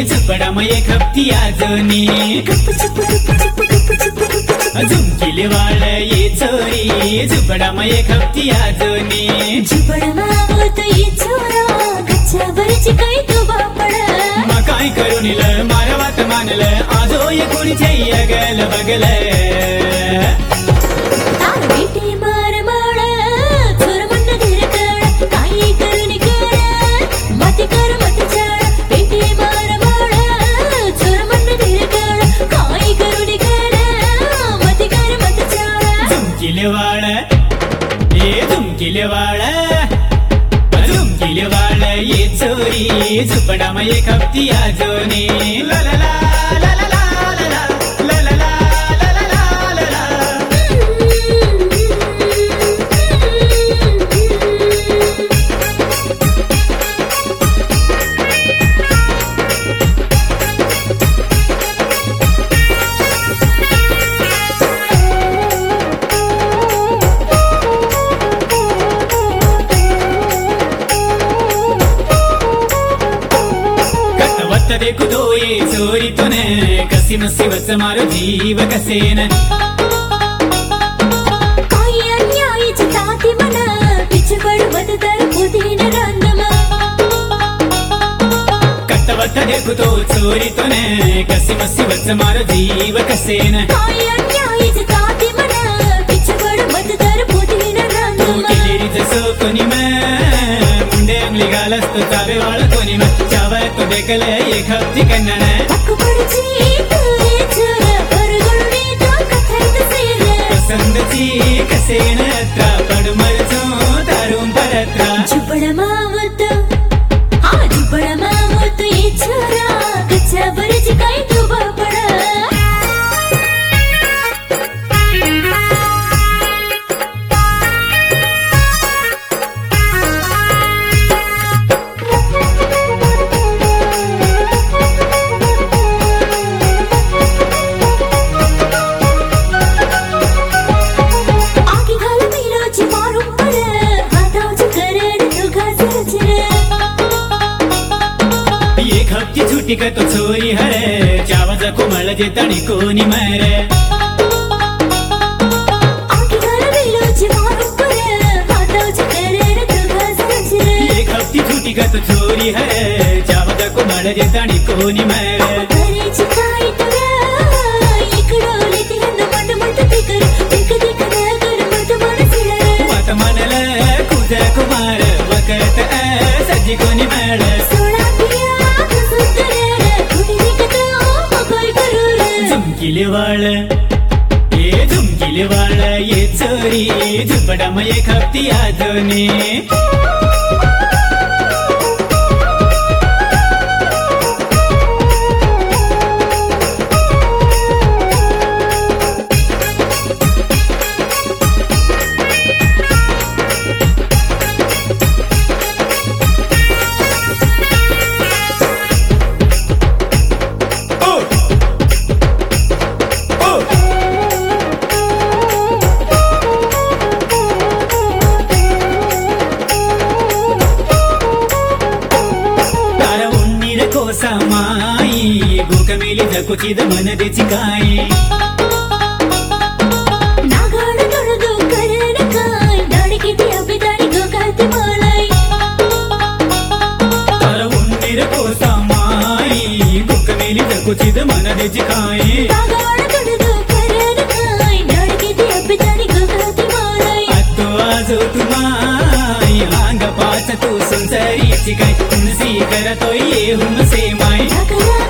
झुपडामा एक हप्ती आजनी झुम्कीले वाळ ये छोरी झुपडामा एक हप्ती आजनी झुपडामा आवतो ये छोरा गच्च्यावरची काय तू बापड मा काय करून ल मारा वात मानल आजो ये कोणी छैय गल बगल बेटे मार माळ छोर मन धरकड काय करून कर मत कर मत चाळ बेटे मार माळ छोर मन धरकड काय करून कर मत कर मत चाळ झुमकीले वाळ ये झुमकीले वाळ ये छोरी झुपडामा एक हप्ती आजनी ला ला ला ला ला ला ला ला ला ला ला ला देखो दो ये चोरी तूने कसी मुसीबत से मारो जीव कसेन काय अन्यायची ताती मना पिछबड मतदार पुदीन रांदमा कटवत देखो दो चोरी तूने कसी मुसीबत से मारो जीव कसेन काय अन्यायची ताती मना पिछबड मतदार पुदीन रांदमा केलेरी जसो कोणी में मुंडे अंगली गालस तो चावे वाळ कोणी में चावे तो देखले एक हप्ती कन्नन अकबरची तुझे छोरा परगुणी तो कथैत सेन पसंदची कसेन अत्रा पड मरचो दारूम परत्रा झुपडामा आवतो झुपडामा आवतो ये छोरा गच्च्यावरची काय तू बापड छुट्टी का तो छोरी हरे चावजा को मळ जे तणी कोणी मरे आकी घर बिलोची मारू करे हातावची करे रे तुझा सजरे एक हप्ती छुट्टी का तो छोरी हरे चावजा को मळ जे तणी कोणी मरे करेची काय तुला इकडोली ती हंद मट मट ती कर देख देख ना कर मट मन सिरे मत मनल कुजा कुमार वकत सजी कोणी मळ सोळा पिया झुमकीले वाळ ये छोरी झुपडामा एक हप्ती आजनी समाई गोक मेली जकुचिद मन देची काय नागाड तोडदो करेन काय दाडी किती अभिदारी गोकाती मलाई तर उन्नीर को समाई गोक मेली जकुचिद मन देची काय नागाड तोडदो करेन काय दाडी किती अभिदारी गोकाती मलाई अतो आजो तुमाई हांग पाच तू सुंदरीची काय तुलसी करतो ये हुन से माई